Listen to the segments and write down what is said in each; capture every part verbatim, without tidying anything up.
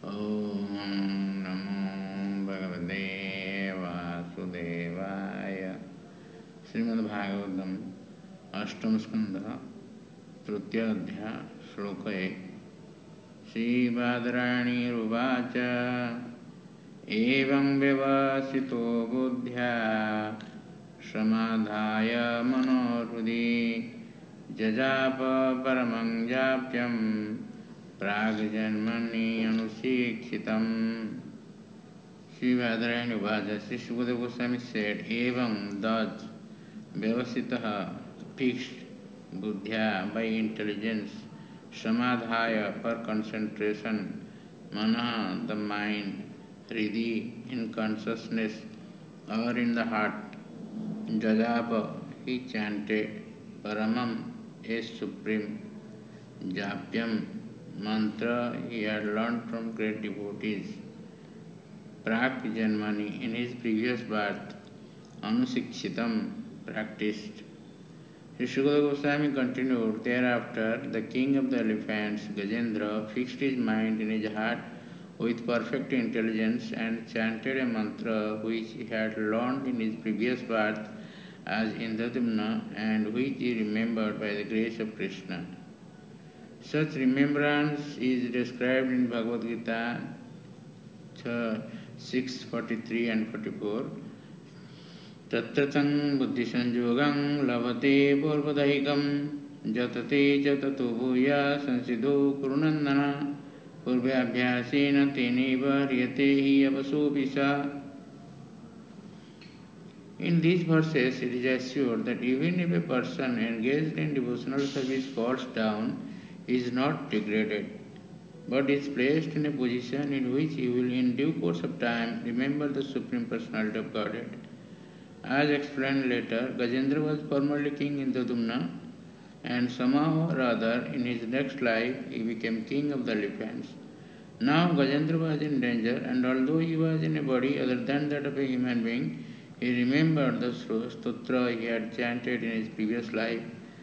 ओम नमो भगवते वासुदेवाय। श्रीमद्भागवतम अष्टम स्कंध तृतीय अध्याय श्लोक एक। श्रीबादरायणीरुवाच एवं व्यवसितो बुद्ध्या समाधाय मनोहृदि जजाप परमं जाप्यं प्राग्जन्मनि अनुशिक्षितम्। Sri Badarayani Uvaja, Sri Sukadeva Goswami said, Evam, thus, Vyavasitaha, fixed, Buddhya, by intelligence, Samadhaya, for concentration, Manaha, the mind, Hridhi, in consciousness, or in the heart, Jajapa, he chanted, Paramam, is supreme, Japyam, mantra he had learned from great devotees, Prak Janmani, in his previous birth, Anusikshitam, practiced. Sri Sukadeva Goswami continued, thereafter, the king of the elephants, Gajendra, fixed his mind in his heart with perfect intelligence and chanted a mantra which he had learned in his previous birth as Indradumna and which he remembered by the grace of Krishna. Such remembrance is described in Bhagavad Gita six forty-three and forty-four. Tatratam buddhi sanjogam lavate purvadaikam jatate jatatu bhuya sansidho kurunandana purvyabhyasena teneva riyate hi avasopisa. In these verses, it is assured that even if a person engaged in devotional service falls down, he is not degraded, but is placed in a position in which he will in due course of time remember the Supreme Personality of Godhead. As explained later, Gajendra was formerly king in Indradumna, and somehow or other in his next life he became king of the elephants. Now Gajendra was in danger, and although he was in a body other than that of a human being, he remembered the stotra he had chanted in his previous life,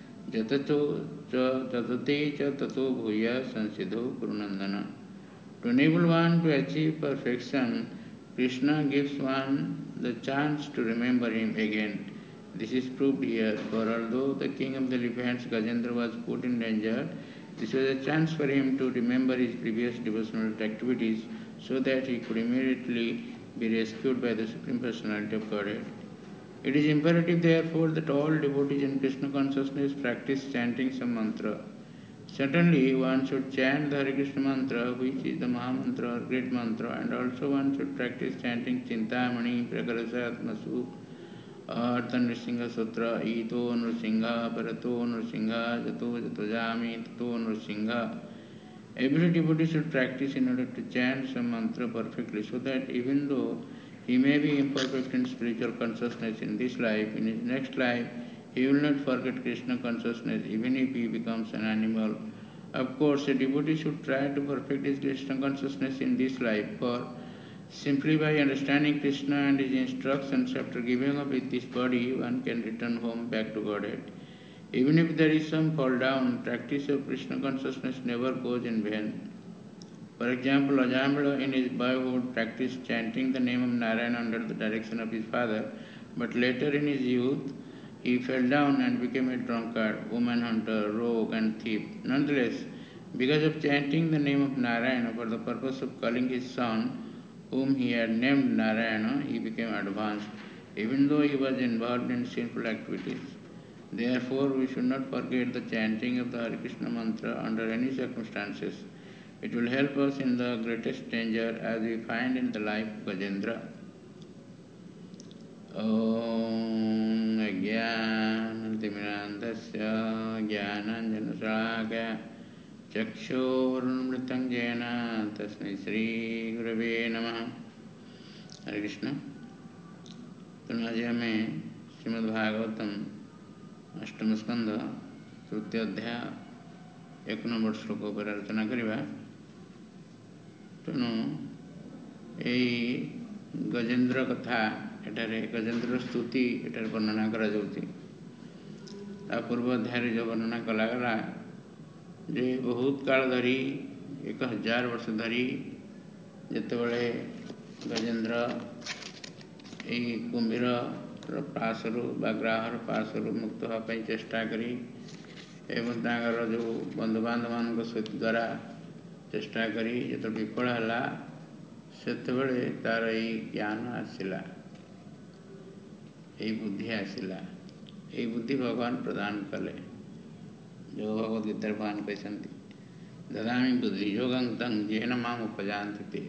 Jatato cha tatate cha tato bhuya sansidho kurunandana. To enable one to achieve perfection, Krishna gives one the chance to remember him again. This is proved here, for although the king of the elephants, Gajendra, was put in danger, this was a chance for him to remember his previous devotional activities so that he could immediately be rescued by the Supreme Personality of Godhead. It is imperative, therefore, that all devotees in Krishna consciousness practice chanting some mantra. Certainly, one should chant the Hare Krishna mantra, which is the Mahamantra or great mantra, and also one should practice chanting Chintamani, Prakarasa, Atmasu, Artha Nrsimha Sutra, Ito Nrsimha, Parato Nrsimha, Jato Jatojami, Tato Nrsimha. Every devotee should practice in order to chant some mantra perfectly, so that even though he may be imperfect in spiritual consciousness in this life, in his next life, he will not forget Krishna consciousness even if he becomes an animal. Of course, a devotee should try to perfect his Krishna consciousness in this life, for simply by understanding Krishna and his instructions after giving up with this body, one can return home back to Godhead. Even if there is some fall down, practice of Krishna consciousness never goes in vain. For example, Ajamila in his boyhood practiced chanting the name of Narayana under the direction of his father, but later in his youth, he fell down and became a drunkard, woman hunter, rogue and thief. Nonetheless, because of chanting the name of Narayana for the purpose of calling his son, whom he had named Narayana, he became advanced, even though he was involved in sinful activities. Therefore, we should not forget the chanting of the Hare Krishna mantra under any circumstances. It will help us in the greatest danger, as we find in the life of Gajendra. Om Ajnanatimirandasya Jnananjanasragya Chakshurmritam Jena Tasmai Shri Gurave Namaha. Hare Krishna. तो आज हमें श्रीमद् भागवतम अष्टम स्कंद तृतीय अध्याय एक number श्लोक पर आलोचना करिबा। तेणु यही गजेन्द्र कथा एठारे गजेन्द्र स्तुति एठारे वर्णना करा जाउछि। ता पूर्व अध्याय जो वर्णना कला गला जे बहुत काल धरी एक हजार वर्ष धरी ଯେତେବେଳେ ଗଜେନ୍ଦ୍ର ଏହି କୁମ୍ଭୀର ପାଶରୁ ବା ଗ୍ରାହର ପାଶରୁ ମୁକ୍ତ ହେବା ପାଇଁ ଚେଷ୍ଟା କରି ଏବଂ ତାଙ୍କର ଯେଉଁ ବନ୍ଧୁବାନ୍ଧବମାନଙ୍କ ସହିତ ଦ୍ୱାରା ଚେଷ୍ଟା କରି ଯେତେବେଳେ ବିଫଳ ହେଲା ସେତେବେଳେ ତାର ଏଇ ଜ୍ଞାନ ଆସିଲା, ଏଇ ବୁଦ୍ଧି ଆସିଲା। ଏଇ ବୁଦ୍ଧି ଭଗବାନ ପ୍ରଦାନ କଲେ। ଯେଉଁ ଭଗବତ ଗୀତାରେ ଭଗବାନ କହିଛନ୍ତି ଦଦାମି ବୁଦ୍ଧି ଯୋଗଂ तं येन माम् उपजानन्ति ते।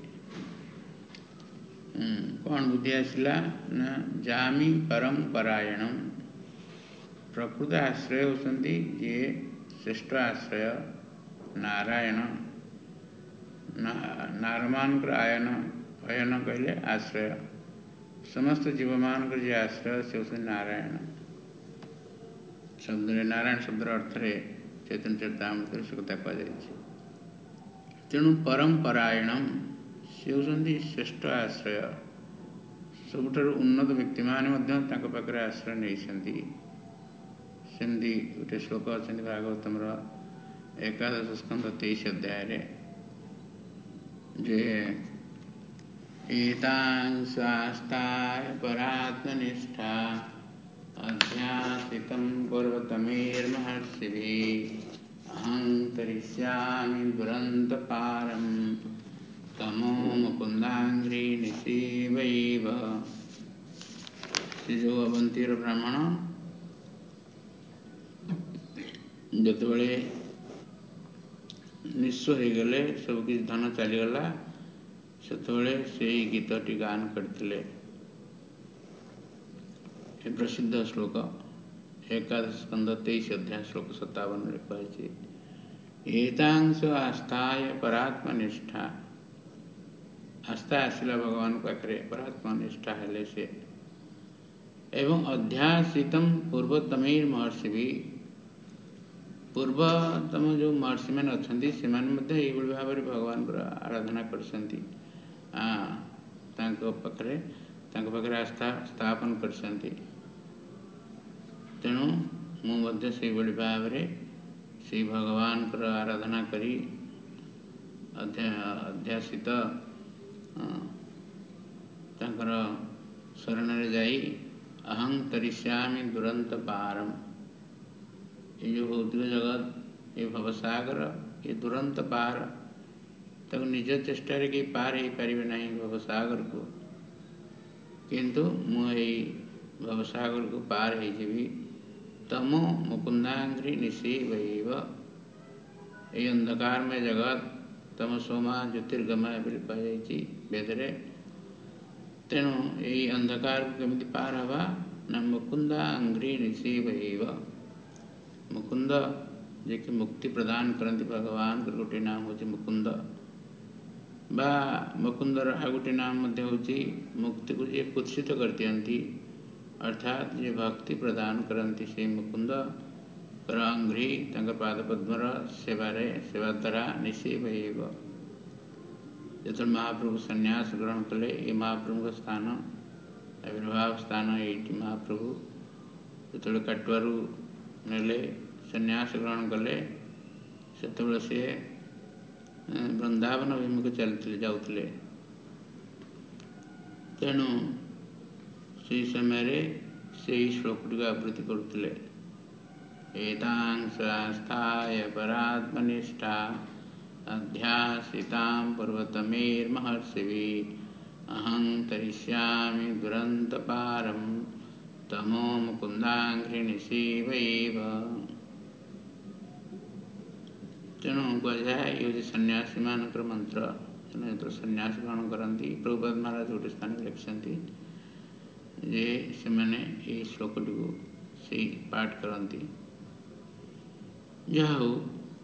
କ'ଣ ବୁଦ୍ଧି ଆସିଲା ନା ଯାମି ପରମ ପରାୟଣମ୍। ପ୍ରକୃତ ଆଶ୍ରୟ ହେଉଛନ୍ତି ଯିଏ ଶ୍ରେଷ୍ଠ ଆଶ୍ରୟ ନାରାୟଣ। ନାରମାନଙ୍କର ଆୟନ ଅୟନ କହିଲେ ଆଶ୍ରୟ, ସମସ୍ତ ଜୀବମାନଙ୍କର ଯିଏ ଆଶ୍ରୟ ସେ ହେଉଛନ୍ତି ନାରାୟଣ। ଶବ୍ଦରେ ନାରାୟଣ ଶବ୍ଦର ଅର୍ଥରେ ଚୈତନ୍ୟ ଚରିତାମୃତରେ ସେ କଥା କୁହାଯାଇଛି। ତେଣୁ ପରମ ପରାୟଣମ୍ ସେ ହେଉଛନ୍ତି ଶ୍ରେଷ୍ଠ ଆଶ୍ରୟ। ସବୁଠାରୁ ଉନ୍ନତ ବ୍ୟକ୍ତିମାନେ ମଧ୍ୟ ତାଙ୍କ ପାଖରେ ଆଶ୍ରୟ ନେଇଛନ୍ତି। ସେମିତି ଗୋଟେ ଶ୍ଲୋକ ଅଛନ୍ତି ଭାଗବତମର ଏକାଦଶ ସ୍କନ୍ଧ ତେଇଶ ଅଧ୍ୟାୟରେ ଯେ ଏତାଂ ସ୍ୱାସ୍ଥାୟ ପରାତ୍ମନିଷ୍ଠା ଅଧ୍ୟାସିतं ପୂର୍ବତମୈର୍ମହର୍ଷିभिः ଅହଂ ତରିଷ୍ୟାମି ଦୁରନ୍ତପାରଂ ତମୋ ମୁକୁନ୍ଦାଙ୍ଘ୍ରି ନିଶୀବୈବ। ସେ ଯେଉଁ ଅବନ୍ତୀର ବ୍ରାହ୍ମଣ ଯେତେବେଳେ ନିଃସ୍ୱ ହୋଇଗଲେ, ସବୁ କିଛି ଧନ ଚାଲିଗଲା, ସେତେବେଳେ ସେଇ ଗୀତଟି ଗାନ କରିଥିଲେ। ଏ ପ୍ରସିଦ୍ଧ ଶ୍ଲୋକ ଏକାଦଶ ସ୍କନ୍ଧ ତେଇଶ ଅଧ୍ୟାୟ ଶ୍ଲୋକ ସତାବନରେ କୁହାଯାଇଛି ଏତାଂଶ ଆସ୍ଥାୟ ପରାତ୍ମନିଷ୍ଠା। ଆସ୍ଥା ଆସିଲା ଭଗବାନ ପାଖରେ, ପରାତ୍ମା ନିଷ୍ଠା ହେଲେ ସେ। ଏବଂ ଅଧ୍ୟାସିତಂ ପୂର୍ବତମୈର୍ ମହର୍ଷିଭି, ପୂର୍ବତମ ଯେଉଁ ମହର୍ଷିମାନେ ଅଛନ୍ତି ସେମାନେ ମଧ୍ୟ ଏଇଭଳି ଭାବରେ ଭଗବାନଙ୍କର ଆରାଧନା କରିଛନ୍ତି। ତାଙ୍କ ପାଖରେ ତାଙ୍କ ପାଖରେ ଆସ୍ଥା ସ୍ଥାପନ କରିଛନ୍ତି। ତେଣୁ ମୁଁ ମଧ୍ୟ ସେଇଭଳି ଭାବରେ ସେଇ ଭଗବାନଙ୍କର ଆରାଧନା କରି ଅଧ୍ୟାସିତ ତାଙ୍କର ଶରଣରେ ଯାଇ ଅହଂ ତରିଷ୍ୟାମି ଦୁରନ୍ତ ପାରମ୍। ଏ ଯେଉଁ ଭୌତିକ ଜଗତ, ଏ ଭବସାଗର, ଏ ଦୁରନ୍ତ ପାର, ତାକୁ ନିଜ ଚେଷ୍ଟାରେ କେହି ପାର ହେଇପାରିବେ ନାହିଁ ଭବସାଗରକୁ, କିନ୍ତୁ ମୁଁ ଏଇ ଭବସାଗରକୁ ପାର ହେଇଯିବି। ତମୋ ମୁକୁନ୍ଦାଙ୍ଘ୍ରି ନିଶୀବୈବ। ଏହି ଅନ୍ଧକାରମୟ ଜଗତ ତମସୋମା ଜ୍ୟୋତିର୍ଗମୟ ବୋଲି କୁହାଯାଇଛି ବେଦରେ। ତେଣୁ ଏହି ଅନ୍ଧକାରକୁ କେମିତି ପାର ହେବା ନା ମୁକୁନ୍ଦାଙ୍ଘ୍ରି ନିଶୀବୈବ। ମୁକୁନ୍ଦ ଯିଏକି ମୁକ୍ତି ପ୍ରଦାନ କରନ୍ତି, ଭଗବାନଙ୍କର ଗୋଟିଏ ନାମ ହେଉଛି ମୁକୁନ୍ଦ, ବା ମୁକୁନ୍ଦର ଆଉ ଗୋଟିଏ ନାମ ମଧ୍ୟ ହେଉଛି ମୁକ୍ତିକୁ ଯିଏ କୁତ୍ସିତ କରିଦିଅନ୍ତି, ଅର୍ଥାତ୍ ଯିଏ ଭକ୍ତି ପ୍ରଦାନ କରନ୍ତି ସେଇ ମୁକୁନ୍ଦଙ୍କର ଅଙ୍ଘ୍ରି, ତାଙ୍କ ପାଦପଦ୍ମର ସେବାରେ ସେବା ଦ୍ୱାରା ନିଶୀବୈବ। ଯେତେବେଳେ ମହାପ୍ରଭୁ ସନ୍ନ୍ୟାସ ଗ୍ରହଣ କଲେ, ଏ ମହାପ୍ରଭୁଙ୍କ ସ୍ଥାନ ଆବିର୍ଭାବ ସ୍ଥାନ ଏଇଠି। ମହାପ୍ରଭୁ ଯେତେବେଳେ କାଟୁଆରୁ ନେଲେ, ସନ୍ନ୍ୟାସ ଗ୍ରହଣ କଲେ, ସେତେବେଳେ ସିଏ ବୃନ୍ଦାବନ ଅଭିମୁଖେ ଚାଲିଥିଲେ ଯାଉଥିଲେ। ତେଣୁ ସେହି ସମୟରେ ସେହି ଶ୍ଲୋକଟିକୁ ଆବୃତ୍ତି କରୁଥିଲେ ଏତାଂ ସ୍ୱାସ୍ଥାୟ ପରାତ୍ମନିଷ୍ଠା ଅଧ୍ୟାସିତାଂ ପୂର୍ବତମୈର୍ମହର୍ଷିଭିଃ ଅହଂ ତରିଷ୍ୟାମି ଦୁରନ୍ତ ପାରମ୍ ତମୋ ମୁକୁନ୍ଦାଙ୍ଘ୍ରି ନିଶୀବୈବ। ତେଣୁ କୁହାଯାଏ ଏ ହେଉଛି ସନ୍ନ୍ୟାସୀମାନଙ୍କର ମନ୍ତ୍ର। ସେମାନେ ଯେତେବେଳେ ସନ୍ନ୍ୟାସ ଗ୍ରହଣ କରନ୍ତି, ପ୍ରଭୁପାଦ ମହାରାଜ ଗୋଟେ ସ୍ଥାନରେ ଲେଖିଛନ୍ତି ଯେ ସେମାନେ ଏହି ଶ୍ଲୋକଟିକୁ ସେଇ ପାଠ କରନ୍ତି। ଯାହା ହଉ,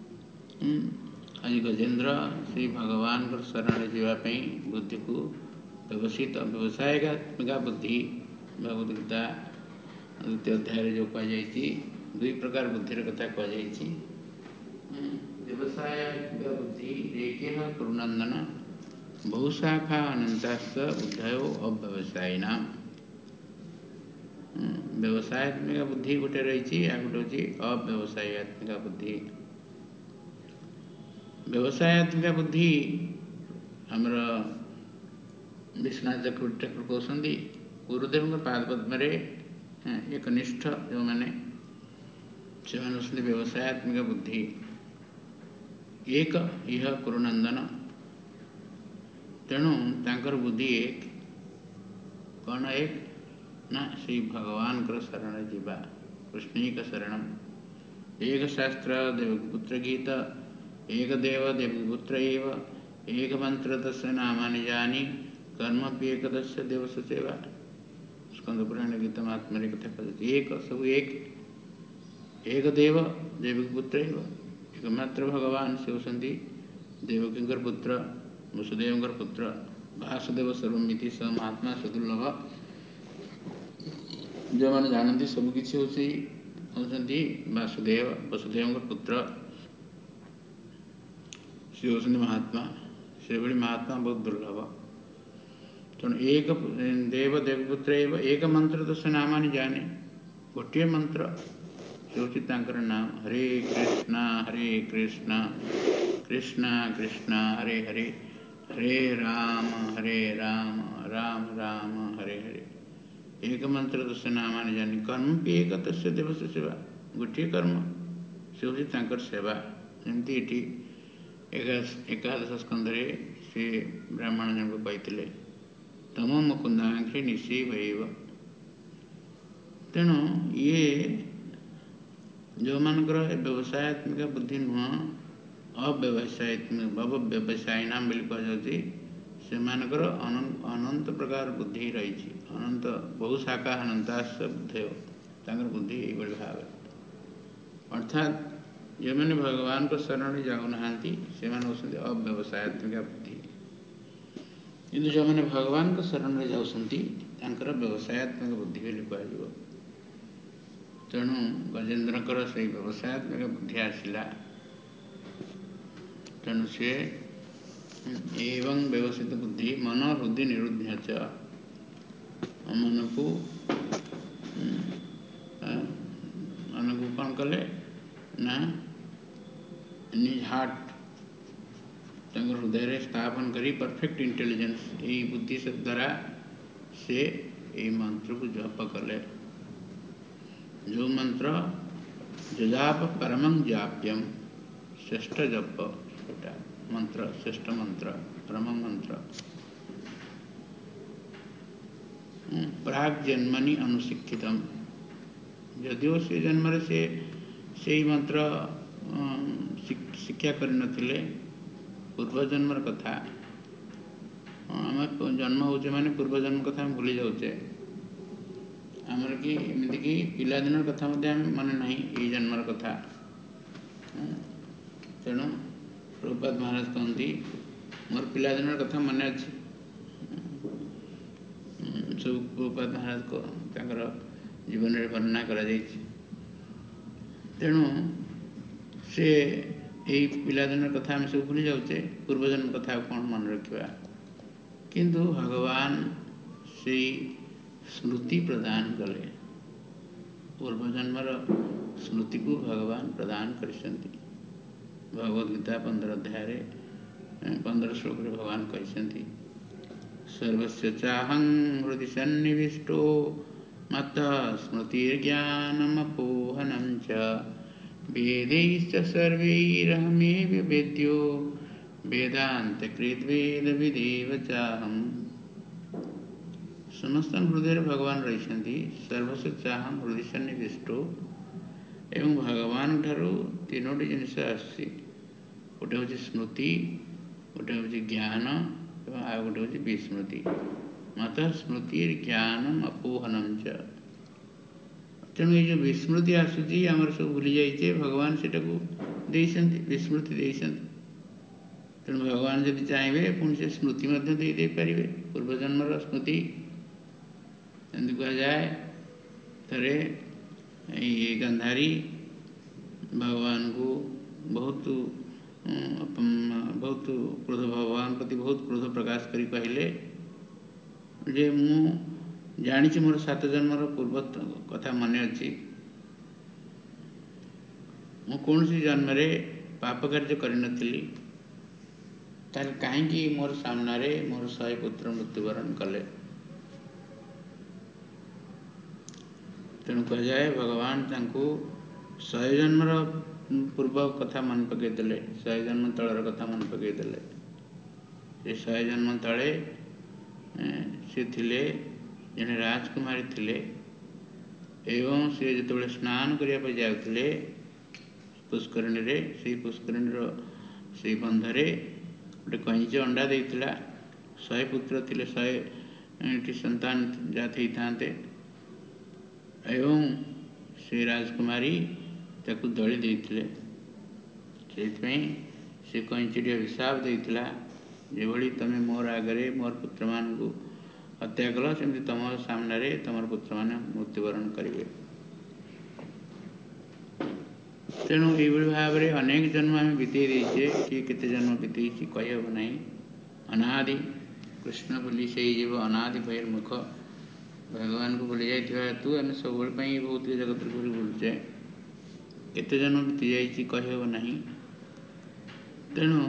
ଆଜି ଗଜେନ୍ଦ୍ର ଶ୍ରୀ ଭଗବାନଙ୍କର ଶରଣରେ ଯିବା ପାଇଁ ବୁଦ୍ଧିକୁ ବ୍ୟବସିତ ବ୍ୟବସାୟିକା ବୁଦ୍ଧି, ଭଗବତ ଗୀତା ଦ୍ୱିତୀୟ ଅଧ୍ୟାୟରେ ଯେଉଁ କୁହାଯାଇଛି, ଦୁଇ ପ୍ରକାର ବୁଦ୍ଧିର କଥା କୁହାଯାଇଛି। ବ୍ୟବସାୟିକ ବୁଦ୍ଧି ରେକେହ କୁରୁନନ୍ଦନ ବହୁଶାଖା ଅନନ୍ତାଶ୍ଚ ବୁଦ୍ଧୟୋ ଅବ୍ୟବସାୟିନାମ୍। ବ୍ୟବସାୟାତ୍ମିକ ବୁଦ୍ଧି ଗୋଟେ ରହିଛି, ଆଉ ଗୋଟେ ହେଉଛି ଅବ୍ୟବସାୟାତ୍ମିକ ବୁଦ୍ଧି। ବ୍ୟବସାୟାତ୍ମିକ ବୁଦ୍ଧି ଆମର विश्वनाथ चक्रवर्ती ठाकुर कहते गुरुदेव पाद पद्म एक निष्ठ जो मैंने से व्यवसायत्मिक बुद्धि एक यह कुरुनंदन तेणु तांकर बुद्धि एक कौन एक ना श्री भगवान कर शरण जीवा कृष्णिक शरणम एक शास्त्र देवपुत्र गीत एक देव देवपुत्र एव एक मंत्र तस्य नामानि जानी कर्मप्येक तस्य देव सुसेवा स्कंद पुराण गीता महात्मा कथा कहते एक सब एक एक देव देवपुत्र एव एकमात्र भगवान से होती देवकींकर पुत्र वसुदेवंकर पुत्र वासुदेव सर्वमिति स महात्मा सदुर्लभ जो मैंने जानती सबकि होती वासुदेव वसुदेवंकर पुत्र से होती महात्मा से भली महात्मा बहुत दुर्लभ तेणु एक देव देवपुत्र एक मंत्र तो से नाम जाने गोटे मंत्र से होती नाम हरे कृष्णा हरे कृष्णा कृष्णा कृष्णा हरे हरे हरे राम हरे राम राम राम हरे हरे एक मंत्र तस्य नामानि जानी कर्म भी एक तस्य देवस्य सेवा गोटे कर्म से होती सेवा एमती ये एकादश स्कंदे से ब्राह्मण जन को पाई तम मुकुंदांक्षी निश्चय भैव तेणु ये जो मानकर व्यवसायत्मिक बुद्धि नुह अव्यवसायत्मिक अव्यवसायी नाम बोली कहुच्छी से मानकर अनंत प्रकार बुद्धि रही अनंत बहु शाखा अनंताश बुद्धेव तांकर बुद्धि ये भाव अर्थात जो मैंने भगवान को शरण जाऊना से होती अव्यवसायत्मिक बुद्धि किंतु जो मैंने भगवान को शरण जाऊँगी व्यवसायत्मक बुद्धि बोली कह तेणु गजेन्द्रकर से व्यवसायत्मक बुद्धि आसला तेणु सी एवं व्यवस्थित बुद्धि मन हृदय निरुद्ध च मन को मन को कौन कले ना निज हार्ट हृदय स्थापन करी परफेक्ट इंटेलिजेंस यही बुद्धि से द्वारा से यही मंत्र को जप कले जो मंत्र जजाप परमं जाप्यम श्रेष्ठ जप मंत्र श्रेष्ठ मंत्र परम मंत्र प्राग जन्मनि अनुशिक्षितम यदिओ से जन्म से से मंत्र शिक्षा कर नथिले पूर्वजन्म कथा आम जन्म हो माने पूर्वजन्म कथा भूली जाऊे आमर कि एमती कि पिलादिन कथा मन ना ये जन्मर कथा तेणु प्रभुपाद महाराज कहते मोर पिलादिन कथा मन अच्छे सब प्रभुपाद महाराज को जीवन में वर्णना करा तेणु से यही पिलादिन कथा आम सब भूली जाऊे पूर्वजन्म कथा कौन मन रखा किंतु भगवान से स्मृति प्रदान कले पूर्वजन्मर स्मृति को भगवान प्रदान कर भगवद्गीता पंद्रह अध्याय पंद्रह श्लोक भगवान कहते सर्वस्य चाहं हृदि सन्निविष्टो मत स्मृतिर्ज्ञानमपोहनं च वेदैश्च सर्वैरहमेव वेद्यो वेदान्तकृद्वेद विदेव चाहं समस्त हृदय भगवान रही सर्वस्व चाहं हृदय सन्निविष्टो एवं भगवान ठारू तीनोटी जिनस आसुची गोटे हूँ स्मृति गोटे हूँ ज्ञान एवं आ गोटे हूँ विस्मृति मत स्मृति ज्ञानम अपोहनम च तेणु ये जो विस्मृति आसूची आमर सब भूली जाइए भगवान से विस्मृति तेणु भगवान जब चाहिए पुणी से स्मृति दे पारे पूर्वजन्मर स्मृति एमती कह जाए थे ये गंधारी भगवान को बहुत बहुत क्रोध भगवान प्रति बहुत क्रोध प्रकाश करी कहले जे मु जानी मोर सात जन्मर पूर्व कथा मन अच्छी मु कौन सी जन्म पाप कार्य कर ताल कहीं मोर सामने मोर शहे पुत्र मृत्युवरण कले। तेणु कह जाए भगवान तांको शहे जन्मर पूर्व कथा मन पकईदे, शहे जन्म तलर कथा मन पकईदे। से शहे जन्म तले से थिले जने राजकुमारी थिले एवं से जो स्नान करने जाते पुष्करणी रे, से पुष्करणी से बंधरे गोटे कईच अंडा देता। शहे पुत्र थिले, शहे संतान जाते ही एवं से राजकुमारी ताकू दली देते। से कईचटी अभिशाप देता जो तमें मोर आगे मोर पुत्र मान को हत्या कल सेमती तुम सामने तुम पुत्र मैंने मृत्युवरण करेंगे। तेणु ये भाव में अनेक जन्म आम बीतई देचे, किए केते जन्म बीतई कहब ना। अनादि कृष्ण बोली से जीव अनादि बहिर्मुख भगवान को बोली जाता हेतु आम सब बहुत जगत घूरी बुलचे, केते जन्म बीती जाइए कहब ना। तेणु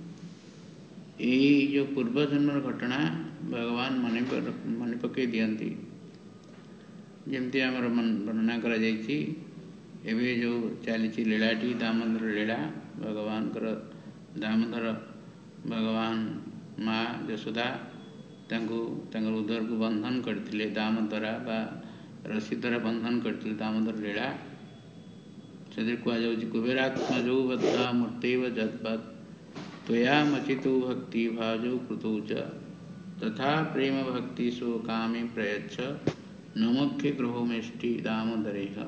ये जो पूर्व जन्म घटना भगवान मन मन पकई दियंती। जमती आमर वर्णना करा जायछि एवं जो चली लीलाटी दामोदर लीला भगवान दामोदर भगवान माँ यशोदा उदर को बंधन करते दामोदरा बा रसी द्वारा बंधन करते दामोदर लीला से कहुच्छे कुबेरात्मा जो बद्धा मूर्तिव जद्वत् त्वया मचितो भक्ति भाजो कृतौ च तथा प्रेम भक्ति सो कामे प्रयच्छ नमुख्य ग्रहो मेष्टि दामोदरेह।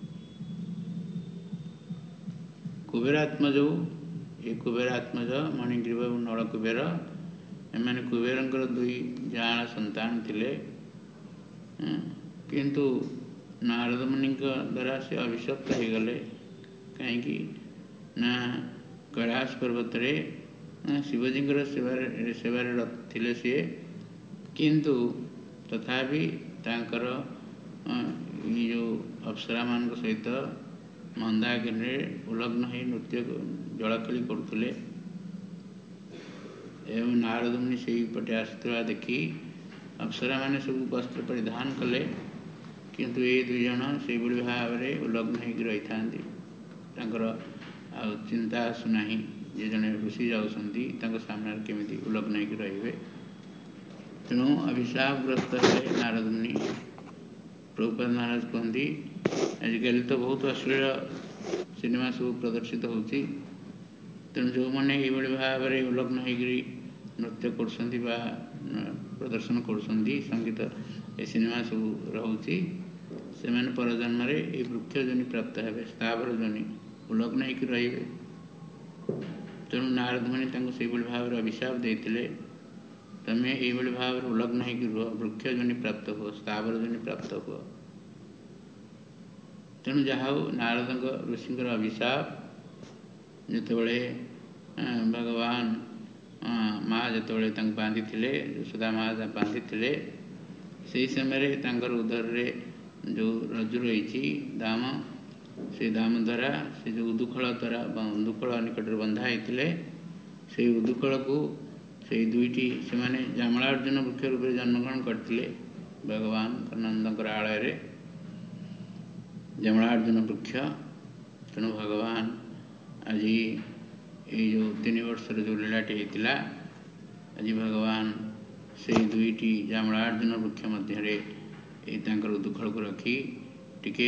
कुबेरात्मज ये कुबेरात्मज मणिग्रीव और नल कुबेर एम कुबेर दुई जाण संतान थिले, किंतु नारद मुनि द्वारा से अभिशप्त हो गले। कहीं ना कैलाश पर्वत रे शिवजी सेवार सेवार थिले सी, किंतु तथापि तांकर ये जो अप्सरा मान सहित मंदाकिनी उलग्न हो नृत्य जलखेली करुले एवं नारद मुनि से पटे आसुवा देखी अप्सरा माने सब वस्त्र परिधान कले, किंतु ये दुईज से भाव में उलग्न हो रही था। चिंता आसुना जे जड़े ऋषि जाऊँगी सामने केमी उलग्न हो रे। तेणु अभिशापग्रस्त है नारद मुनि। प्रभुपाद महाराज कहती आजिकल तो बहुत अश्लील सिनेमा सब प्रदर्शित होती, तेणु जो मैंने ये भाव में उलग्न हो नृत्य कर प्रदर्शन कर संगीत ए सिनेमा सब रोचे से परजन्म ये वृक्ष जोनि प्राप्त हे, स्थावर जोनि उलग्न हो रे। तेणु नारद मुनि से भाव में अभिशाप देते तमें ये भाव में उलग्न हो रुह, वृक्ष जोनि प्राप्त हो, स्थावर जोनि प्राप्त हो। तेणु जहा नारद ऋषि अभिशाप जितेबले भगवान माँ जितेबले बांधी थे, यशोदा माँ बांधी थे, से समय उदर रे जो रज्जु रही दाम से दाम द्वारा से जो उदुखल द्वारा उदुखल निकट बंधा होते से उदुखल को से दुईटी से माने जामलार्जुन वृक्ष रूप में जन्मग्रहण करते भगवान नंदकर आलय जमलार्जुन वृक्ष। तेणु भगवान आज ये जो तीन वर्ष जो लीलाटी होता आज भगवान से दुईटी जामलार्जुन वृक्ष मध्य उदुखल को रखी टिके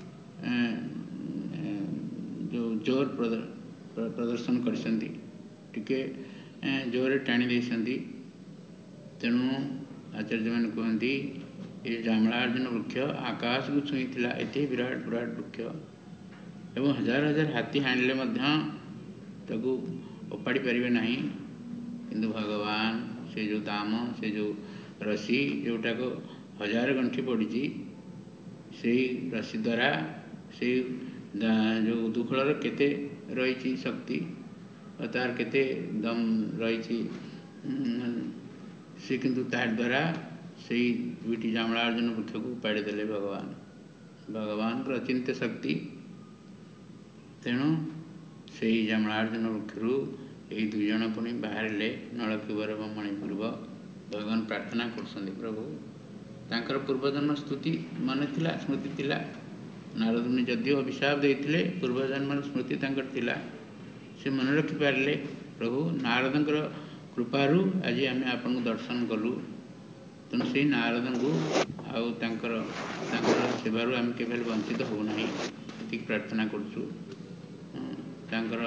जो जोर प्रदर्शन करके जोर टाणी देती। तेणु आचार्य मैंने कहती ये जामलार्जुन वृक्ष आकाश को छुई एत विराट विराट वृक्ष एवं हजार हजार हाथी हाणिले ताकू ओपाड़ी पारे ना, किंतु भगवान से जो दाम से जो रसी जोटा को हजार गंठी पड़ी से रसी द्वारा से जो उदुखल केते रही शक्ति और तार केते दम रही से किंतु तार द्वारा से दुईटी जामलार्जुन वृक्ष को उपाड़ी देले भगवान भगवान को अचिंत्य शक्ति। तेणु से जामलार्जुन वृक्ष यही दुई जन पुणी बाहर नलकीबर और मणिपूर्व भगवान प्रार्थना कर प्रभु तांकर पूर्वजन्म स्तुति मन थिला स्मृति थिला नारद मुनि जदिव अभिशाप देते पूर्वजन्म स्मृति तांकर थिला से मन रखी पारे प्रभु नारदंकर कृपारू आज आम आपन दर्शन कलु तेणु से नारद को आउ तांकर तांकर सेवारू आम केवल वंचित होना ये प्रार्थना करुँ तांकर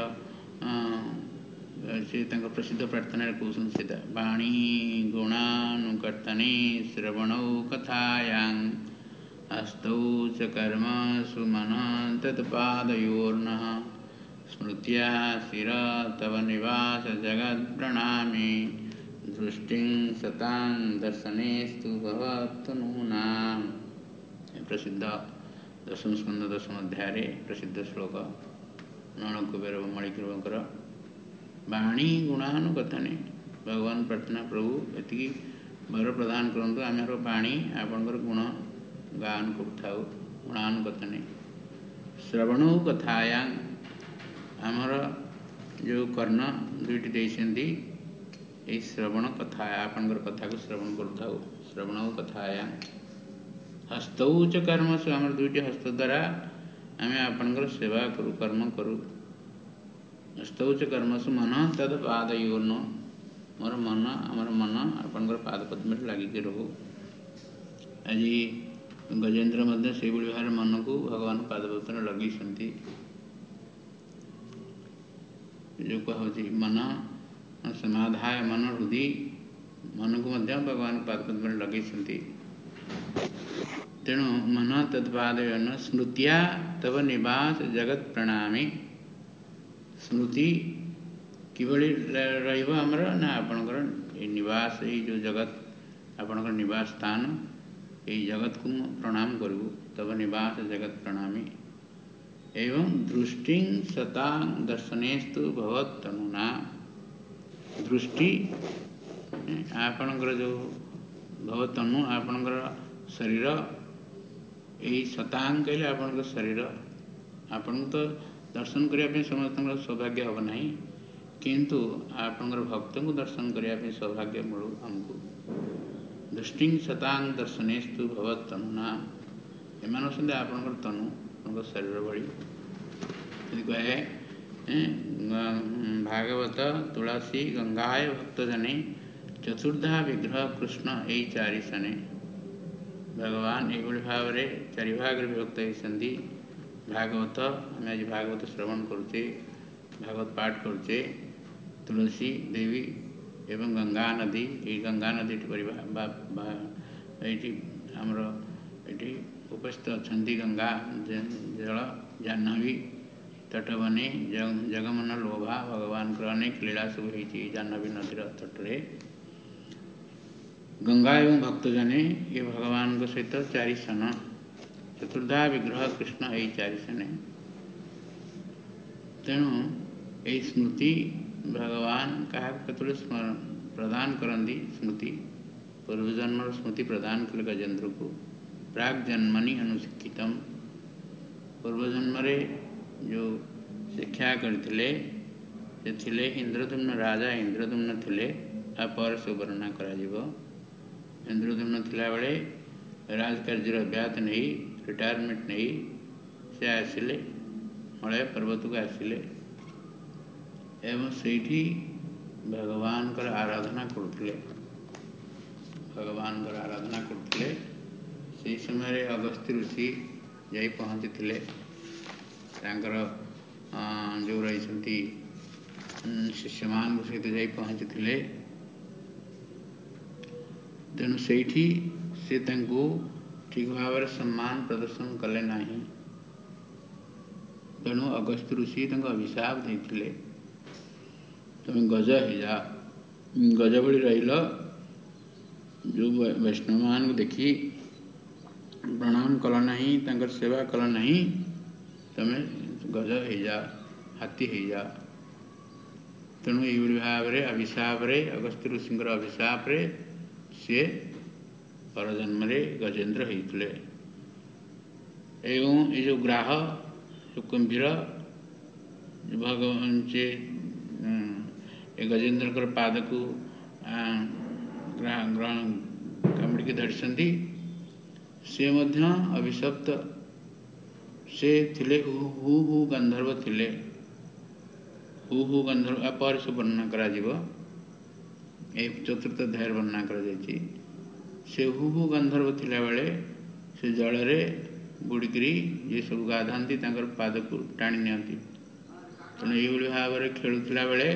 से तांकर प्रसिद्ध प्रार्थना कहते सीता वाणी गुणानुकर्तने श्रवणौ कथायां हस्तौ च कर्म सुमन तत्पादयोर्नः स्मृत्या शिर तव निवास जगत् प्रणामी दृष्टिं सतां दर्शनेस्तु भवत्तनूनां प्रसिद्ध दशम स्कंद दशम अध्याय प्रसिद्ध श्लोक नलकुबेर मणिपूर्वकर वाणी गुणानुकथने भगवान प्रार्थना प्रभु ये वर प्रदान करूँ आम वाणी आपणकर गुण गान करूँ गुणानुकथने श्रवण कथायां आमर जो कर्ण दुईटी देती ये श्रवण कथा आपणकर कथा को श्रवण करूँ श्रवण कथायां हस्तौ च कर्मसु आमर दुईटी हस्त द्वारा आम आपणकर सेवा करूँ कर्म करूँ हस्तौ च कर्मसु मन तद पादयोर्न मोर मन आमर मन आपणकर पाद पद्म लगिक रहू आज गजेन्द्र मध्य से भाव मन को भगवान पाद पद्म लगे जो कह मन समाधाय मन हृदय मन को मध्य भगवान पाद पद्म लगे तेणु मन तत्पादयोर्न स्मृत्या तव निवास जगत प्रणामी स्मृति किभली रमर ना आपणकर निवास ये जो जगत आपणकर निवास स्थान ये जगत को प्रणाम करूँ तब निवास जगत प्रणामी एवं दृष्टि सता दर्शनेस्तु भवत्तनुना दृष्टि आपणकर जो भवतनु आपणकर शरीर यही सतांग कहले आपणकर शरीर आपण तो दर्शन करने समस्त सौभाग्य हम ना किंतु आपणकर भक्त को दर्शन करने सौभाग्य मिलू आमको दृष्टि सतांग दर्शनेस्तु भवत्तनुना एम होती आपणकर तनु आप शरीर भली कहे भागवत तुलसी गंगाय भक्तजने चतुर्धा विग्रह कृष्ण यही चारि सने भगवान ये भाव में चारि भाग विभक्त होती भागवत आम आज भागवत श्रवण करुचे भागवत पाठ करुचे तुलसी देवी एवं गंगा नदी ये गंगा नदी ये आमर ये उपस्थित अच्छा गंगा जल जाह्नवी तटबने जग जगमन लोभा भगवान अनेक लीला सब होती जाह्नवी नदीर तटे गंगा एवं भक्तजने ये भगवान को सहित चारि सन चतुर्धा विग्रह कृष्ण यही चारि सने तेणु यही स्मृति भगवान क्या कतुल स्मरण प्रदान करती स्मृति पूर्वजन्म स्मृति प्रदान कले गजेन्द्र को प्राग जन्मनि अनुशिक्षित पूर्वजन्म जो शिक्षा करते थे इंद्रदुम्न राजा इंद्रदुम्न थे पर से वर्णना करा इंद्रदुम्न थिला बेले राजकार्य अभ्यात नहीं रिटायरमेंट नहीं से आसिले मलय पर्वत को आसिले एवं सेठी भगवान कर आराधना करते भगवान कर आराधना करते से समय अगस्त्य ऋषि जाई पहुँची थे जो रही शिष्य मान सहित जाई पहुँची थे तेणु सेठी से ठीक भाव सम्मान प्रदर्शन कले ना तेणु अगस्त्य ऋषि अभिशाप देते तुम गज हो जा गज भली रहिल जो वैष्णव मान को देखी प्रणाम कल ना सेवा कल ना तुम गज हो जा हाथी हो जा तेणु ये भाव में अभिशाप अगस्त्य ऋषि अभिशाप सी परजन्म गजेन्द्र होते एवं ये जो ग्राह जो कुंभीर भगवान से ए गजेन्द्र पाद को ग्रहण कामुड़ी धरिछंती से मध्य अभिशप्त से थिले हु हु हु गंधर्व थिले हु हु गंधर्व अपर से वर्णना करा जीव ए चतुर्थ अध्याय वर्णना करा जायछि से हु हु गंधर्व थिला बेले से जल रे बुड़िकी ये सब गाधाती पाद को टाणी नियंती तेणु ये भाव में खेलुला बेले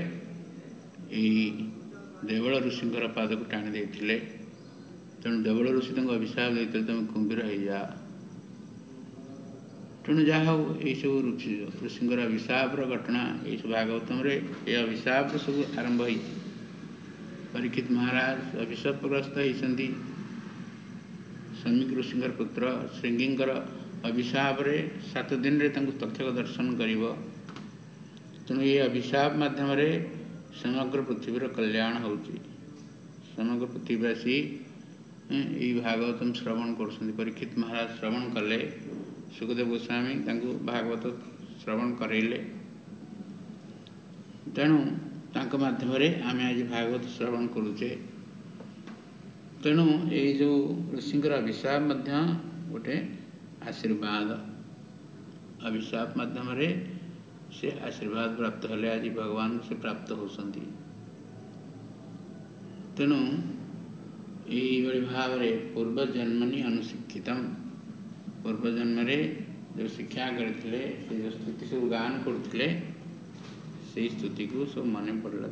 देवल ऋषिंकर पाद को टाणी देते तेणु देवल ऋषि अभिशाप देते तुम कुंभीर हो जा तेणु जहाँ हो सब ऋषिंकर अभिशापर घटना ये सब भागवतम ये अभिशाप सब आरंभ हो परीक्षित महाराज अभिशापग्रस्त होती समीक ऋषिंकर पुत्र श्रृंगींकर अभिशाप रे सात दिन रे तक्षक दर्शन करिव तेणु ये अभिशाप माध्यम समग्र पृथ्वीर कल्याण होउची समग्र पृथ्वीवासी ये भागवतम श्रवण कर परीक्षित महाराज श्रवण कले सुखदेव गोस्वामी भागवत श्रवण करैले तेणु तांको माध्यम आम आज भागवत श्रवण करुचे तेणु ये जो ऋषिंकर अभिशाप मध्य गोटे आशीर्वाद अभिशाप माध्यम से आशीर्वाद प्राप्त हेले आज भगवान से प्राप्त होती तेणु ये भाव में पूर्वजन्मनि अनुशिक्षित पूर्वजन्म जो शिक्षा करते जो स्तुति सब गान करते से स्तुति को सब मन पड़ला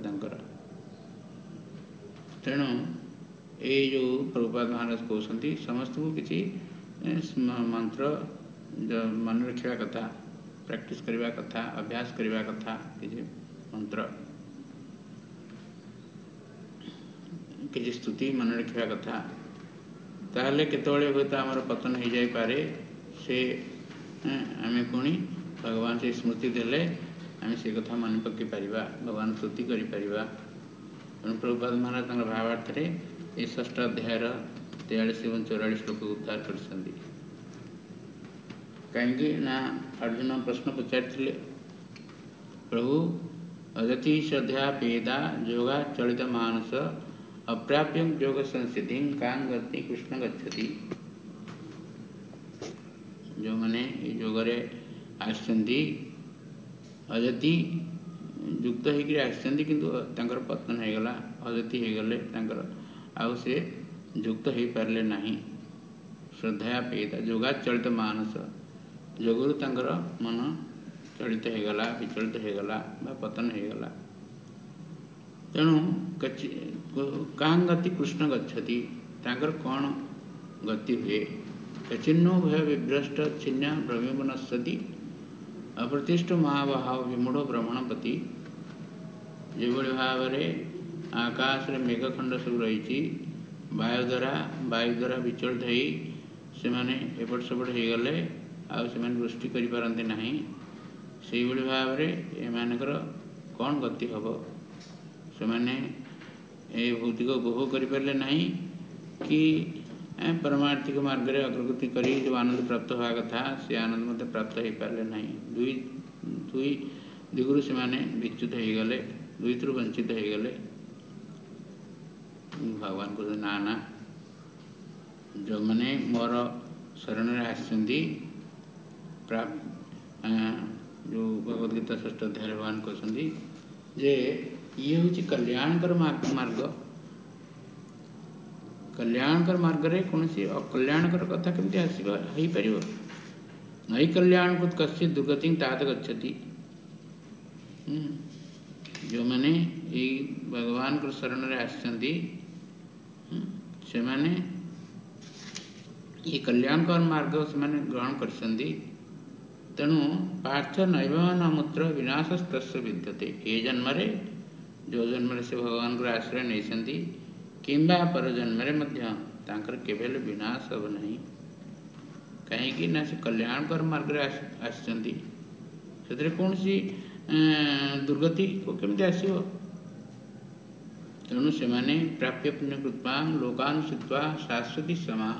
तेणु ये जो प्रभुपाद महाराज कहते समस्त को किसी मंत्र जो मन रखा कथा प्रैक्टिस करवा कथा अभ्यास करवा कथा किसी मंत्र किसी स्तुति मन रखा कथा ताहले केतबेले हुए तो आमर पतन हो जाई पारे से आम पुणी भगवान से स्मृति देले आम से कथा मन पकई पारिबा भगवान स्तुति करि पारिबा प्रभुपाद महाराज भावार्थ रे ये षष्ठ अध्याय तेयालीस एवं चौरालीस श्लोक उद्धार कर कहीं ना अर्जुन प्रश्न पचारि प्रभु अजति श्रद्धा पेदा योगा चलित मानस अप्राप्य योग संसिधि कां गति कृष्ण गच्छति जो मैंने योग आसती अजति युक्त होकर आसती किंतु तांकर पतन हो गला अजति हो गले तांकर आउ से युक्त हो पारे ना श्रद्धा पेदा योगा चलित मानस जोगुरु तांकर मन चलित हो गला विचलित हो गला पतन हो गला तेणु कां गति कृष्ण गच्छति तांकर कौन गति हुए कचिन्नो भय विभ्रष्ट छिन्या भ्रमिव नश्यति अप्रतिष्ठ महाभाव विमूढ़ ब्रह्मणपति जो भाव में आकाश रे मेघखंड सब रही वायु द्वारा वायु द्वारा विचलित हो से माने एपट सेपट हो गले आउ वृष्टि करें ना से भाव में एमानकर कौन गति हम से मैंने ये भौतिक उपभोग करें ना कि परमार्थिक मार्ग में अग्रगति कर जो आनंद प्राप्त हवा कथा से आनंद मत प्राप्त हो पारे ना दुई दुई दिगुरु से माने विच्युत हो गले दुई थ्रु वंचित हो गले भगवान को ना ना जो मैंने मोर शरण आसती जो भगवद गीता षष्ठ अध्याय भगवान कहते जे ये हूँ कल्याणकर मार्ग कल्याणकर मार्ग रे कौन सी अकल्याणकर कथा केमती आसपार नई कल्याण को कस्य दुर्गति तात गच्छति जो मैंने ये भगवान को शरण रे आसती से माने ये कल्याणकर मार्ग से माने ग्रहण करछंदी तेणु पार्थ नैवान मूत्र विनाशस्त विद्यते ये जन्म रे जो जन्म से भगवान को आश्रय नहीं किंबा पर जन्म मध्य तांकर केवल विनाश हम नहीं कहीं ना से कल्याणकर मार्ग आसती से कौन सी दुर्गति को केमती आसो तेणु से माने प्राप्य पुण्यकृत्वा लोकानुसित्वा शाश्वती समा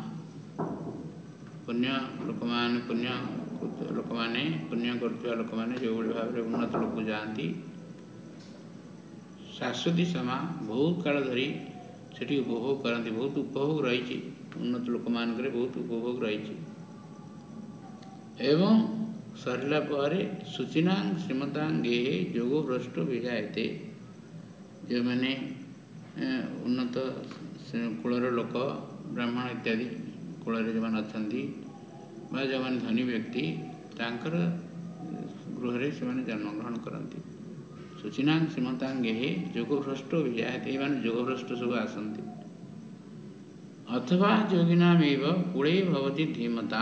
पुण्य लोक मान पुण्य लोक मैंने पुण्य करता लोक मैंने जो भाव में उन्नत लोक जाती शाश्वती समा बहुत काल धरी सेठी उपभोग करती बहुत उपभोग रही उन्नत लोक मान बहुत उपभोग रही एवं सरला पर शुचिना श्रीमता गेहे जोग भ्रष्ट विजाते जो मैंने उन्नत कूलर लोक ब्राह्मण इत्यादि कूल जो मैंने अच्छा जो मैंने धनी व्यक्ति तांकर गृह से जन्मग्रहण करती शुचिना श्रीमता गेहे जोग भ्रष्ट विजाते मान जोग भ्रष्ट सब आसती अथवा योगिनामेव कूले भवति धीमता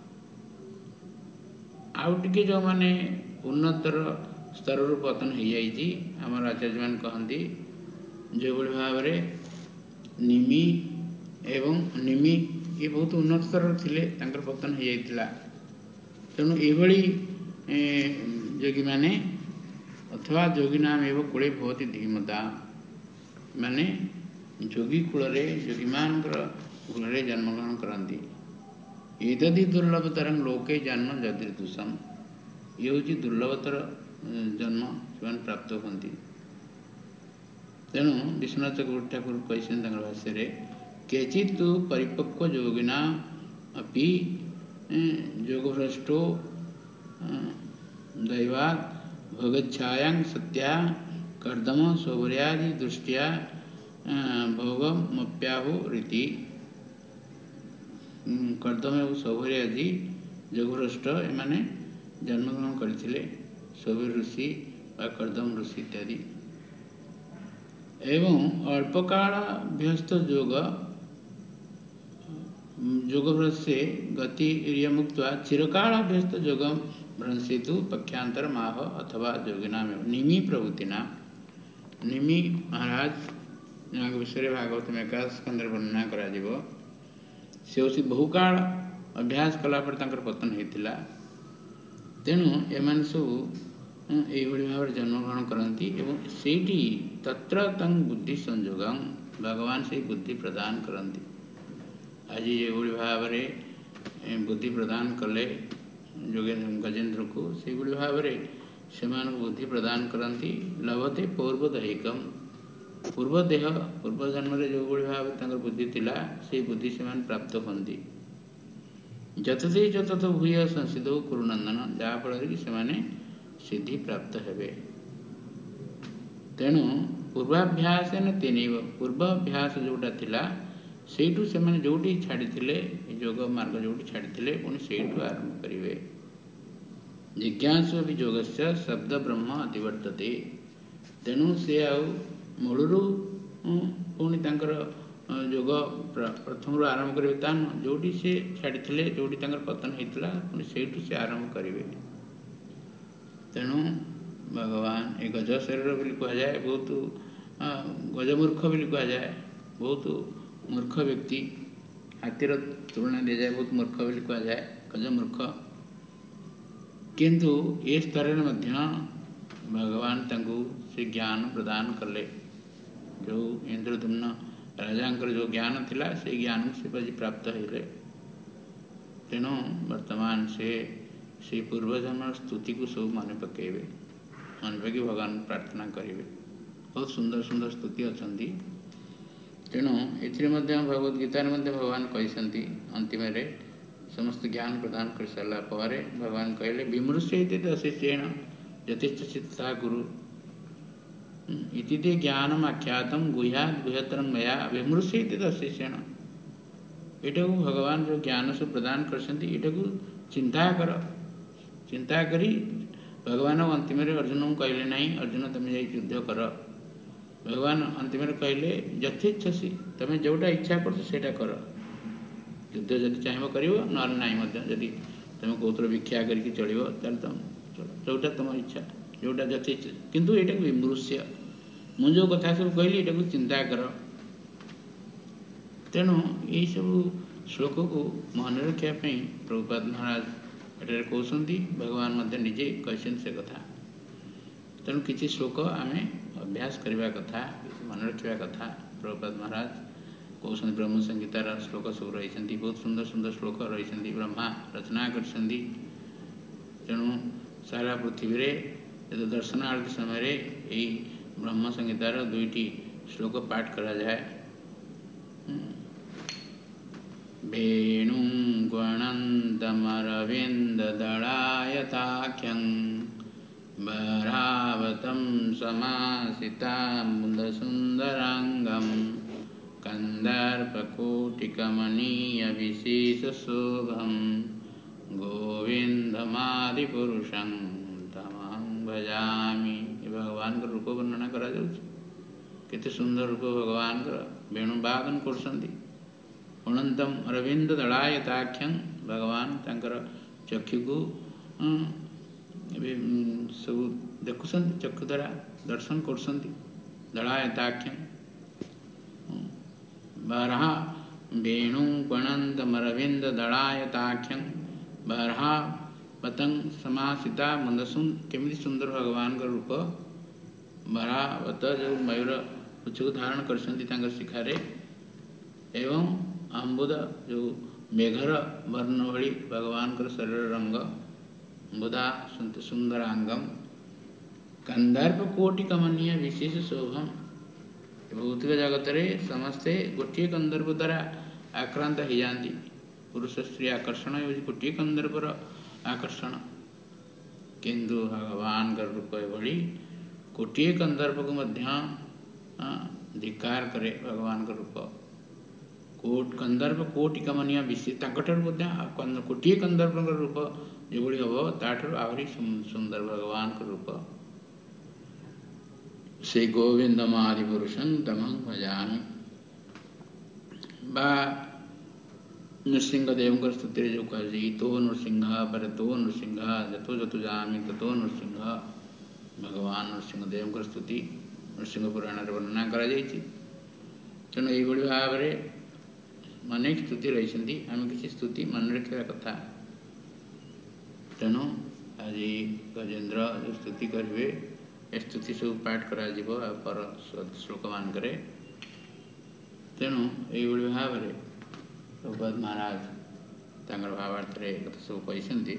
आउ टे जो मैंने उन्नतर स्तर पतन हो जाइए आम आचार्य मान कहती जो भाई भाव निमि एवं निमि ये बहुत उन्नत स्तर थे पतन हो जाता तेणु ये योगी माने अथवा योगिनाम एवं कूले भवति धीमता माने योगी कूल योगी मान गृह जन्मग्रहण करती एदि दुर्लभतर लोके जन्म जदृदूषम ये हूँ दुर्लभतर जन्म से प्राप्त होती तेणु विश्वनाथ चक्रवर्ती ठाकुर कहते भाष्य केचि तो परिपक्व योगिना अपि योगभ्रष्टो दैवात् भोगच्छायां सत्या कर्दम सौवर्यादि दृष्टिया भोगमप्याहु रीति कर्दम एवं सौवर्य आदि योगभ्रष्ट एमाने जन्मग्रहण करते सौवीर ऋषि व कर्दम ऋषि इत्यादि एवं अल्पकालाभ्यस्त योग योगभ्रष्ट से गति मुक्त चिरकालाभ्यस्त योग भ्रंशितु पक्षांतर माह अथवा योगिना निमि प्रभृतिना निमि महाराज विषय भागवत में एकादश स्कंदर वर्णना करा से हूँ बहुकाल अभ्यास कलापर पतन होता तेणु एम सब यही भाव जन्मग्रहण करती से तत्र तंग बुद्धि संयोग भगवान से बुद्धि प्रदान करती आज ये भाव बुद्धि प्रदान कले गजेन्द्र को से भाव से बुद्धि प्रदान करती लभते पूर्वदैहिकम पूर्वदेह पूर्वजन्म जो भाव बुद्धि थिला से बुद्धि से प्राप्त होती जतते जतत भूय संसिध कुरुनंदन जहाँफल कि से सिद्धि प्राप्त हेबे तेणु पूर्वाभ्यास तेन पूर्वाभ्यास जोटा थिला सेठू से जोटी छाड़ी योग मार्ग जोटी छाड़ी पुणी सेठू आरंभ करेंगे जिज्ञासु भी योग से शब्द ब्रह्म अतिवर्तते तेणु से आउ मूलरू पुणी योग प्रथम आरंभ करेंगे ता जोटी से छाड़ी जोटी पतन होता पुणी सेठू से आरंभ करेंगे तेणु भगवान ये गज शरीर भी कहुए बहुत गजमूर्ख भी कहुए बहुत मूर्ख व्यक्ति हाथीर तुलना दी जाए बहुत मूर्ख भी कहुए गजमूर्ख किंतु ये स्तर भगवान तांकु से ज्ञान प्रदान कले जो इंद्रदुम्न राजा जो ज्ञान थिला से ज्ञान से बजी प्राप्त होले तेणु वर्तमान से से पूर्वजन्म स्तुति को सब मन पकेबे मन पकई भगवान प्रार्थना करेंगे बहुत सुंदर सुंदर स्तुति अच्छा तेणु ए भगवद गीतार भगवान कहते अंतिम समस्त ज्ञान प्रदान कर सारा पर भगवान कहले विमृश्य दशेण यथेच चित्ता गुरु इति ते ज्ञानम आख्यातम गुह्यात गुह्यतर मया विमृश्य दशेण यहाँ को भगवान जो ज्ञान से प्रदान कर चिंता कर चिंता करी भगवान अंतिम अर्जुन को कहले नहीं अर्जुन तुम्हें जा युद्ध कर भगवान अंतिम कहले यथेच्छसी तुम्हें जोटा इच्छा कर कर युद्ध जब चाहब कर ना जदि तुम कौतर भिक्षा करके चलो तुम जोटा तुम इच्छा जोटा यथेच्छ किंतु यहाँ को विमृश्य मुझे जो कथा सब कहली यहाँ को चिंता कर तेणु यही सब श्लोक को मन रखापी प्रभुपाद महाराज एटारे कहते भगवान मध्य निजे कहते से कथा तेणु किसी श्लोक आम अभ्यास करने कथा मन रखा कथा प्रभुपाद महाराज कहते ब्रह्म संहितार श्लोक सब रही बहुत सुंदर सुंदर श्लोक रही ब्रह्मा रचना कर तेणु सारा पृथ्वी रे दर्शनार्थी समय यही ब्रह्म संहितार दुईटी श्लोक पाठ करा जाए। वेणुं गणन्तमरविन्ददलायताख्यं बरावतं समासिताम्बुदसुन्दराङ्गं कन्दर्पकोटिकमनीयविशेषशोभं गोविन्दमादिपुरुषं तमहं भजामि। ये भगवान का रूप वर्णना करा जाउछि। केते सुंदर रूप भगवान का वेणु वादन करछन्ति। अनंतम अरविंद दलायताख्यं भगवान तांकर चक्षु को सब देखुछन्ति, चक्षु द्वारा दर्शन करछन्ति। दलायताख्यं बरहा वेणु अनंतम अरविंद दलायताख्यं बरहा पतंग समासिता मंदसुन। केमिति सुंदर भगवान का रूप। बरावत जो मयूर उच्च को धारण करछन्ति तांकर शिखारे, एवं अम्बुद जो मेघर वर्ण भली भगवान का शरीर रंग, बुधा सुंदरांगम कंदर्प कोटि कमनीय विशेष शोभम। भौतिक जगत रे समस्ते गोटे कंदर्प द्वारा आक्रांत हो जाती। पुरुष स्त्री आकर्षण हो गोटे कंदर्पर आकर्षण, किंतु भगवान का रूप भली कोटे कंदर्प को मध्य धिकार करे। भगवान का रूप कोट कंदर्प कोटि कमनीय विशेष कोटे कंदर्प रूप जो हम ताठर आहरी सुंदर भगवान का रूप। श्री गोविंदमादि पुरुषं तमहं भजामि। बा नृसिंहदेव का स्तुति जो कही तो नृसिंह पर तो नृसिंह जतो जतो जामि ततो नृसिंह। भगवान नृसिंहदेव का स्तुति नृसिंह पुराण वर्णना करा जाइछि। तेणु यही भाव में अनेक स्तुति रही, आम किसी स्तुति मन रखा कथा। तेणु आज गजेन्द्र जो स्तुति करेंगे स्तुति सब पाठ कर पर श्लोक मानक। तेणु यही भाव में प्रभुपाद महाराज तांकर भावार्थ कथा सब कही।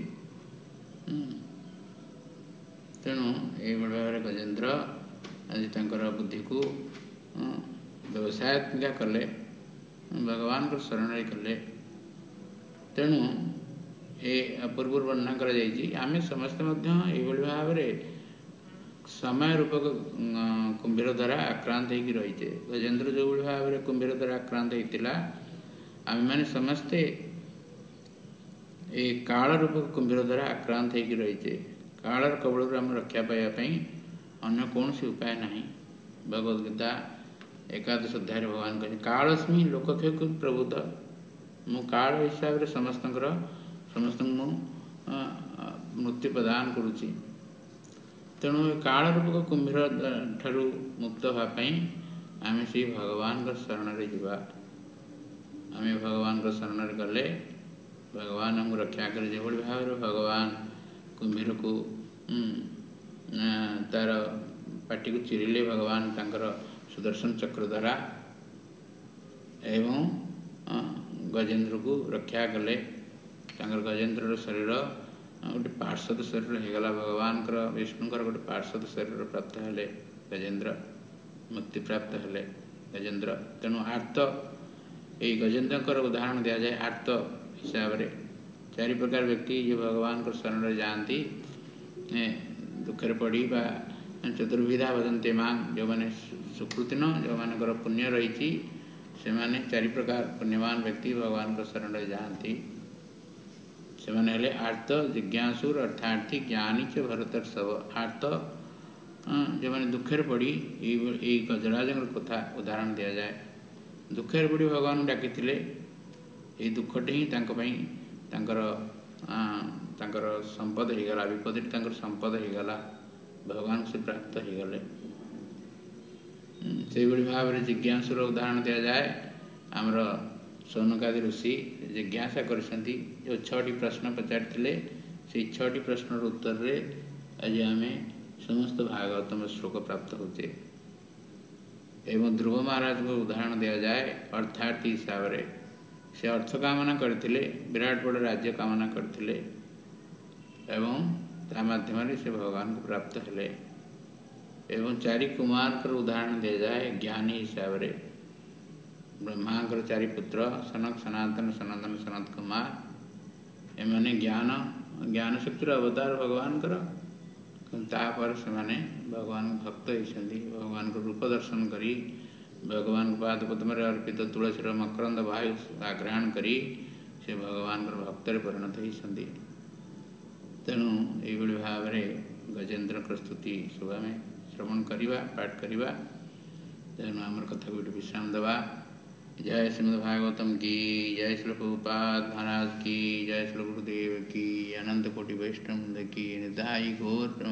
तेणु यही भाव में गजेन्द्र आज तांकर बुद्धि को व्यवसायत्मिका कले, भगवान को शरण कले। तेणु ये पूर्व वर्णना कर आम समस्ते भाव में समय रूपक कुंभीर द्वारा आक्रांत हो रहीचे। गजेन्द्र जो भाव में कुंभीर द्वारा आक्रांत होता, आम मैंने समस्ते ये काल रूपक कुंभीर द्वारा आक्रांत हो रहीचे। कालर कबल आम रक्षा पाइबापी अन्य कौन सी उपाय नहीं। भगवद्गीता एकादश अध्याय भगवान कहे कालस्मी लोकक्षय प्रभुत। मु काल हिसाब से समस्त समस्त मृत्यु प्रदान करुच्ची। तेणु काल रूपक कुंभीर ठारू मुक्त होगापी आम से भगवान का शरण जावा। आम भगवान का शरण गले भगवान हमको रक्षा करे। जो भाव में भगवान कुंभीर को तार पाटी को चिरिले भगवान तांकर सुदर्शन चक्र द्वारा एवं गजेन्द्र को रक्षा कले। गजेन्द्र शरीर गोटे पार्षद शरीर होगला। भगवान विष्णुकर गोटे पार्षद शरीर प्राप्त हेले गजेन्द्र, मुक्ति प्राप्त हेले गजेन्द्र। तेणु आर्त यही गजेन्द्र उदाहरण दि जाए। आर्त हिसाब से चारि प्रकार व्यक्ति जो भगवान को शरण जाती दुखे पड़ी बा चतुर्विधा भजन्ते मां। जो मैंने सुकृतिन जो मानकर पुण्य रही से माने चारि प्रकार पुण्यवान व्यक्ति भगवान को शरण जाती। से माने हेले आर्त, जिज्ञासुर, अर्थार्थी, ज्ञानी च भरतर सब। आर्त जो मैंने दुखे पड़ी ये गजराज कथा उदाहरण दि जाए। दुखे पड़ी भगवान डाकी ये दुखटे ही तांकर संपद होगला। विपद संपद होगला, भगवान से प्राप्त हो गले। से भाव में जिज्ञासुर उदाहरण दि जाए। आमर सौनकादि ऋषि जिज्ञासा कर जो छटी प्रश्न पचारि से छटी प्रश्न उत्तर रे आज आम समस्त भागवतम श्लोक प्राप्त होचे। एवं ध्रुव महाराज को उदाहरण दि जाए अर्थार्थी हिसाब से। से अर्थ कामना करते, विराट बड़ राज्य कामना करते एवं ता माध्यम से भगवान को प्राप्त हेले। एवं चारि कुमार उदाहरण दि जाए ज्ञानी हिसाब से ब्रह्मा चारि पुत्र सनक सनातन सनातन सनत कुमार एमाने ज्ञान ज्ञान शक्तिर अवतार भगवान तापर से माने भगवान भक्त होती भगवान को रूप दर्शन करी भगवान पाद पद्म अर्पित तुलसी मकरंद वायु आग्रहण करी से भगवान भक्तर परिणत होती तेणु ये भाव में गजेन्द्र प्रस्तुति सभा में श्रवण करवा पाठ करवा तेणु आमर कथा को विश्राम देवा। जय श्रीमद् भागवतम की जय श्री प्रभुपाद महाराज की जय श्री गुरुदेव की अनंत कोटि वैष्णव की निताई घोर